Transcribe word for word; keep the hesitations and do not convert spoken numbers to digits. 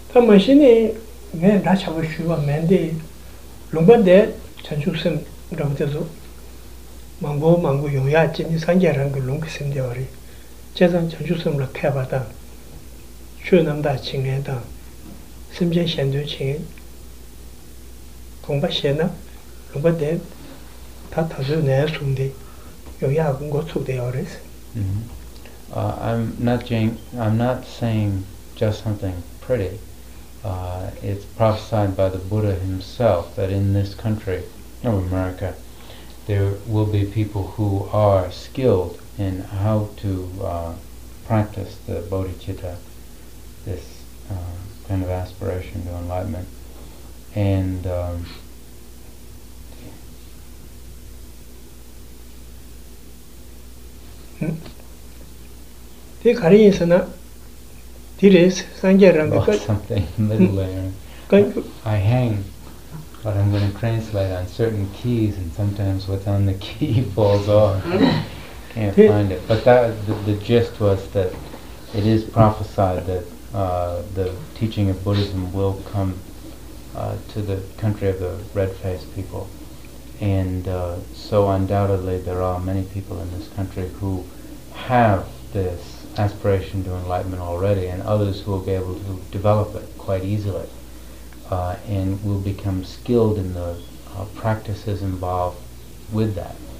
다 머신이 내 다차고 쉬고 맨데 롱반데 전축선 라고도 망고 망고 용야 진이 상계라는 걸 롱크심 되어리 제상 전축선으로 캐봐다 쉬어남다 칭해다 심제 현주 칭 공부시나 롱반데 다 타서 내 손데 용야 공고 속되어리스. Uh, I'm not saying, I'm not saying just something pretty. Uh, it's prophesied by the Buddha himself that in this country of America there will be people who are skilled in how to uh, practice the bodhicitta, this uh, kind of aspiration to enlightenment. And um, 그 가리에서나 디레스 상계라는 oh, 거 something middle there. I hang, but I'm going to translate on certain keys, and sometimes what's on the key falls off. Can't find it. But that the, the gist was that it is prophesied that uh, the teaching of Buddhism will come uh, to the country of the red-faced people. And uh, so undoubtedly there are many people in this country who have this aspiration to enlightenment already, and others who will be able to develop it quite easily uh, and will become skilled in the uh, practices involved with that.